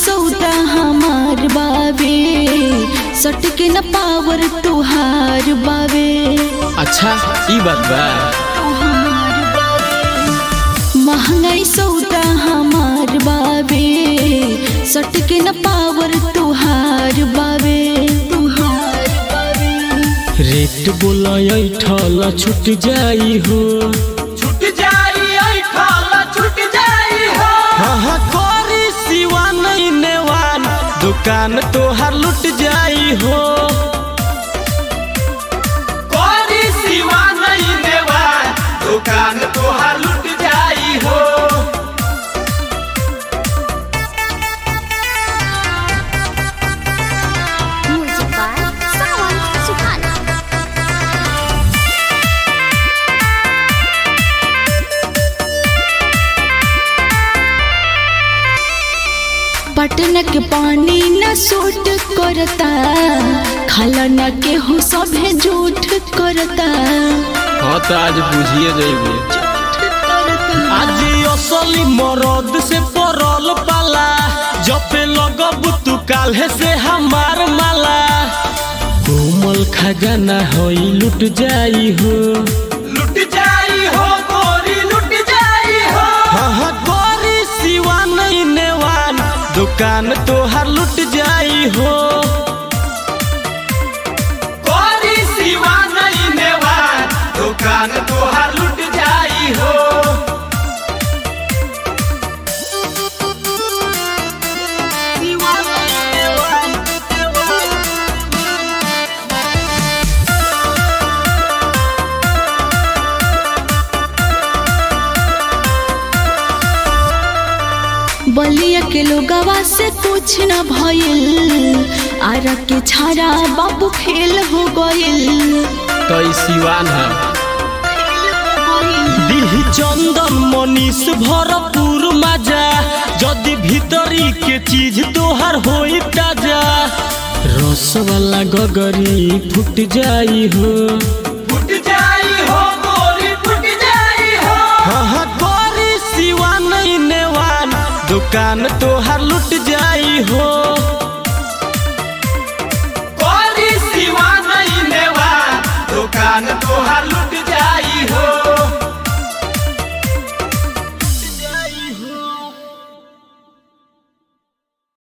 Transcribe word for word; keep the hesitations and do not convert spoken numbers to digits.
सौदा हमार बावे सटके न पावर तुहार बावे। अच्छा ई बात बा। महंगाई सौदा हमार बावे सटके न पावर तुहार बावे। रेट बोला ऐठल छूट जाई हो, छूट जाई ऐठल छूट जाई हो। हाँ हाँ कोरी सिवा नहीं नेवान दुकान तोहार लुट जाई हो। कोरी सिवा नहीं नेवान दुकान तोहार लुट जाई हो। पटना के पानी न सूट करता खाला न के हो सभे झूठ करता। हाँ तो आज बुझिए जाइए आज असली मरद से परल पाला जपे लगब तू काल्हे से हमार माला। कोमल खजाना होई लुट जाई हो, लुट जाई हो गोरी लुट जाई हो। हाँ हाँ गोरी सिवा नहीं नेवान दुकान तोहार लुट जाई हो। गोरी सिवा नहीं नेवान दुकान तोहार लुट जाई हो। बलिया के लोगवा से कुछ न भइल आरा के छाड़ा बाबू खेल हो गइल। तो सिवान है दिही चंदन मनीष भरपूर मजा जदि भीतरी के चीज तोहर होई ताजा। रस वाला गगरी फुट जाई हो, फुट जाई हो गोरी फुट जाई हो। हाँ हाँ गोरी सिवा नहीं नेवान दुकान तोहार लुट जाई हो। गोरी सिवा नहीं नेवान दुकान तोहार लुट